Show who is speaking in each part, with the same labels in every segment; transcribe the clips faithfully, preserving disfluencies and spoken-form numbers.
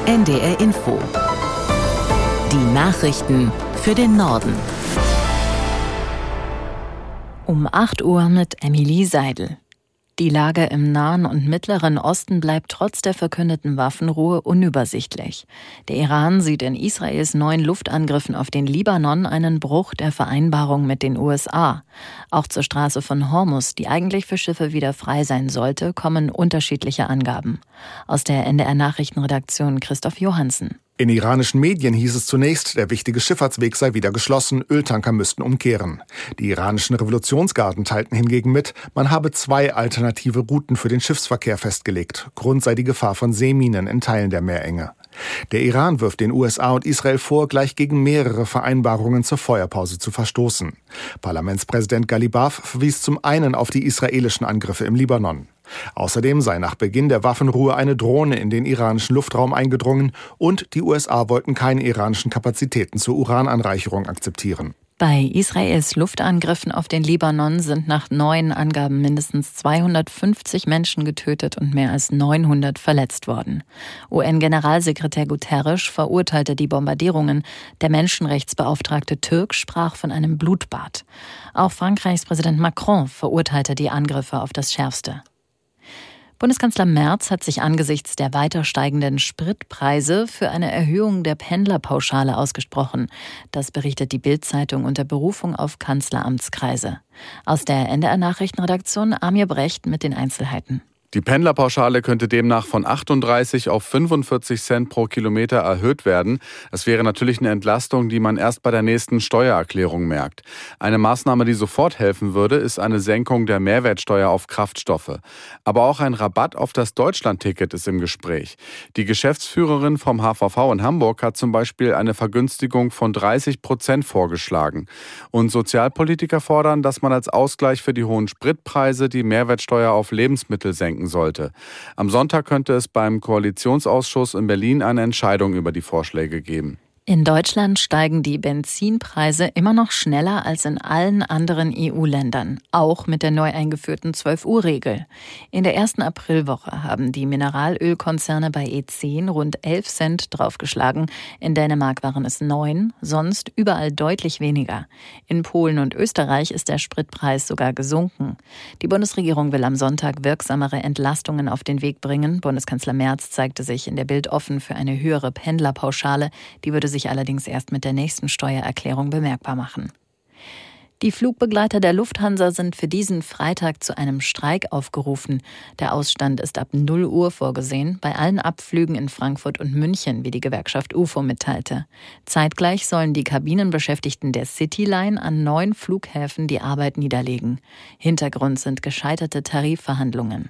Speaker 1: N D R Info. Die Nachrichten für den Norden. Um acht Uhr mit Emilie Seidel. Die Lage im Nahen und Mittleren Osten bleibt trotz der verkündeten Waffenruhe unübersichtlich. Der Iran sieht in Israels neuen Luftangriffen auf den Libanon einen Bruch der Vereinbarung mit den U S A. Auch zur Straße von Hormuz, die eigentlich für Schiffe wieder frei sein sollte, kommen unterschiedliche Angaben. Aus der N D R-Nachrichtenredaktion Christoph Johansen.
Speaker 2: In iranischen Medien hieß es zunächst, der wichtige Schifffahrtsweg sei wieder geschlossen, Öltanker müssten umkehren. Die iranischen Revolutionsgarden teilten hingegen mit, man habe zwei alternative Routen für den Schiffsverkehr festgelegt. Grund sei die Gefahr von Seeminen in Teilen der Meerenge. Der Iran wirft den U S A und Israel vor, gleich gegen mehrere Vereinbarungen zur Feuerpause zu verstoßen. Parlamentspräsident Ghalibaf verwies zum einen auf die israelischen Angriffe im Libanon. Außerdem sei nach Beginn der Waffenruhe eine Drohne in den iranischen Luftraum eingedrungen und die U S A wollten keine iranischen Kapazitäten zur Urananreicherung akzeptieren.
Speaker 1: Bei Israels Luftangriffen auf den Libanon sind nach neuen Angaben mindestens zweihundertfünfzig Menschen getötet und mehr als neunhundert verletzt worden. U N-Generalsekretär Guterres verurteilte die Bombardierungen. Der Menschenrechtsbeauftragte Türk sprach von einem Blutbad. Auch Frankreichs Präsident Macron verurteilte die Angriffe auf das Schärfste. Bundeskanzler Merz hat sich angesichts der weiter steigenden Spritpreise für eine Erhöhung der Pendlerpauschale ausgesprochen. Das berichtet die Bild-Zeitung unter Berufung auf Kanzleramtskreise. Aus der N D R-Nachrichtenredaktion Amir Brecht mit den Einzelheiten.
Speaker 3: Die Pendlerpauschale könnte demnach von achtunddreißig auf fünfundvierzig Cent pro Kilometer erhöht werden. Das wäre natürlich eine Entlastung, die man erst bei der nächsten Steuererklärung merkt. Eine Maßnahme, die sofort helfen würde, ist eine Senkung der Mehrwertsteuer auf Kraftstoffe. Aber auch ein Rabatt auf das Deutschlandticket ist im Gespräch. Die Geschäftsführerin vom H V V in Hamburg hat zum Beispiel eine Vergünstigung von dreißig Prozent vorgeschlagen. Und Sozialpolitiker fordern, dass man als Ausgleich für die hohen Spritpreise die Mehrwertsteuer auf Lebensmittel senken sollte. Am Sonntag könnte es beim Koalitionsausschuss in Berlin eine Entscheidung über die Vorschläge geben.
Speaker 1: In Deutschland steigen die Benzinpreise immer noch schneller als in allen anderen E U-Ländern, auch mit der neu eingeführten zwölf-Uhr-Regel. In der ersten Aprilwoche haben die Mineralölkonzerne bei E zehn rund elf Cent draufgeschlagen. In Dänemark waren es neun, sonst überall deutlich weniger. In Polen und Österreich ist der Spritpreis sogar gesunken. Die Bundesregierung will am Sonntag wirksamere Entlastungen auf den Weg bringen. Bundeskanzler Merz zeigte sich in der Bild offen für eine höhere Pendlerpauschale. Die würde sich allerdings erst mit der nächsten Steuererklärung bemerkbar machen. Die Flugbegleiter der Lufthansa sind für diesen Freitag zu einem Streik aufgerufen. Der Ausstand ist ab null Uhr vorgesehen, bei allen Abflügen in Frankfurt und München, wie die Gewerkschaft U F O mitteilte. Zeitgleich sollen die Kabinenbeschäftigten der Cityline an neun Flughäfen die Arbeit niederlegen. Hintergrund sind gescheiterte Tarifverhandlungen.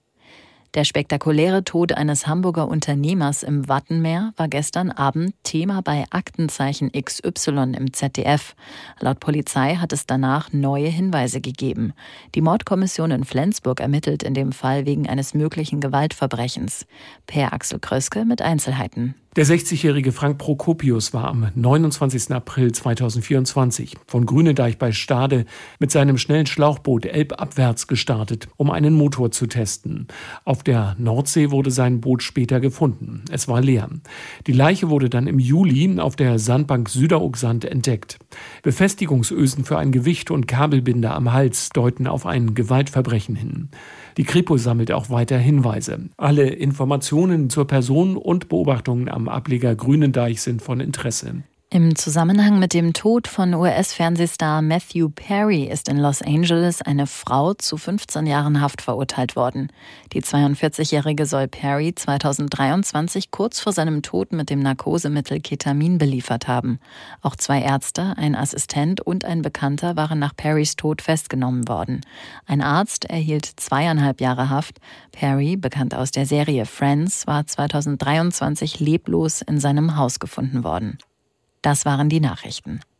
Speaker 1: Der spektakuläre Tod eines Hamburger Unternehmers im Wattenmeer war gestern Abend Thema bei Aktenzeichen X Y im Z D F. Laut Polizei hat es danach neue Hinweise gegeben. Die Mordkommission in Flensburg ermittelt in dem Fall wegen eines möglichen Gewaltverbrechens. Per Axel Kröske mit Einzelheiten.
Speaker 4: Der sechzigjährige Frank Prokopius war am neunundzwanzigsten April zweitausendvierundzwanzig von Grünendeich bei Stade mit seinem schnellen Schlauchboot elbabwärts gestartet, um einen Motor zu testen. Auf der Nordsee wurde sein Boot später gefunden. Es war leer. Die Leiche wurde dann im Juli auf der Sandbank Süderoogsand entdeckt. Befestigungsösen für ein Gewicht und Kabelbinder am Hals deuten auf ein Gewaltverbrechen hin. Die Kripo sammelt auch weiter Hinweise. Alle Informationen zur Person und Beobachtungen am Ableger Grünendeich sind von Interesse.
Speaker 1: Im Zusammenhang mit dem Tod von U S-Fernsehstar Matthew Perry ist in Los Angeles eine Frau zu fünfzehn Jahren Haft verurteilt worden. Die zweiundvierzigjährige soll Perry zweitausenddreiundzwanzig kurz vor seinem Tod mit dem Narkosemittel Ketamin beliefert haben. Auch zwei Ärzte, ein Assistent und ein Bekannter waren nach Perrys Tod festgenommen worden. Ein Arzt erhielt zweieinhalb Jahre Haft. Perry, bekannt aus der Serie Friends, war zweitausenddreiundzwanzig leblos in seinem Haus gefunden worden. Das waren die Nachrichten.